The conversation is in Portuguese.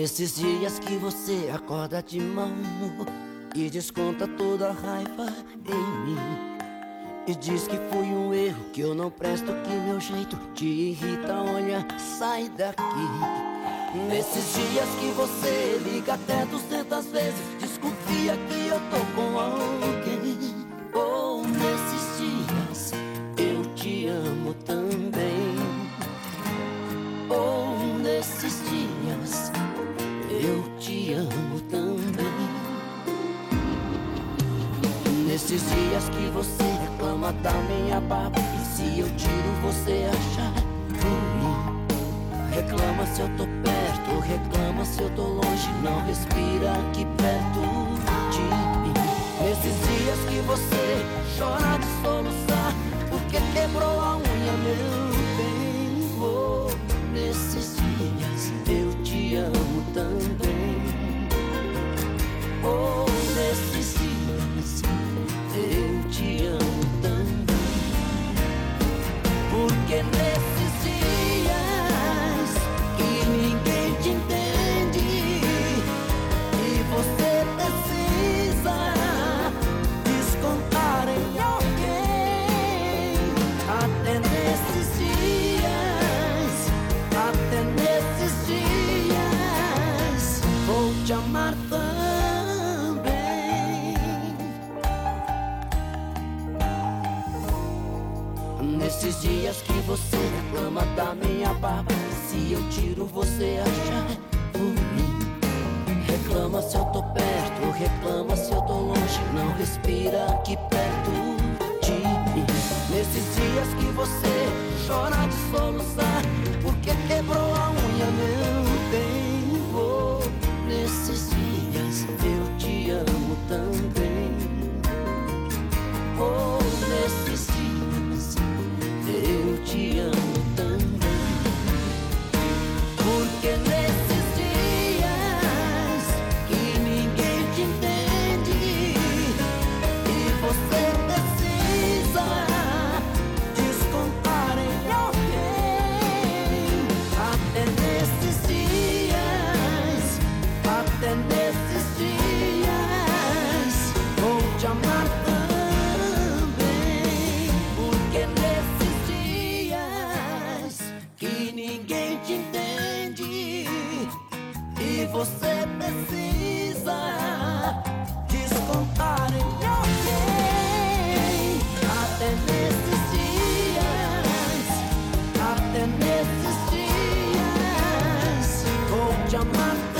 Nesses dias que você acorda de mau humor e desconta toda a raiva em mim, e diz que foi um erro, que eu não presto, que meu jeito te irrita, olha, sai daqui. Nesses dias que você liga até 200 vezes, desconfia que eu tô com alguém. Oh, nesses dias eu te amo também. Oh, nesses dias eu te amo também. Nesses dias que você reclama da minha barba, e se eu tiro você achar ruim. Reclama se eu tô perto, reclama se eu tô longe, não respira aqui perto de mim. Nesses dias que você chora de soluçar, porque quebrou a unha, meu bem. Oh, nesses dias eu te amo também. Oh, nesses dias eu te amo também. Porque nesses dias que ninguém te entende e você precisa descontar em alguém. Até nesses dias, até nesses dias vou te amar também. Nesses dias que você reclama da minha barba, e se eu tiro você achar ruim. Reclama se eu tô perto, reclama se eu tô longe, não respira aqui perto de mim. Nesses dias que você chora de soluçar, porque quebrou a unha, meu bem. Oh, nesses dias eu te amo também. Oh, nesses dias eu te amo também. Porque nesses dias que ninguém te entende e você precisa descontar em alguém. Até nesses dias, até nesses dias vou te amar também. Porque nesses dias que ninguém te entende e você precisa descontar em alguém. Até nesses dias, até nesses dias vou te amar.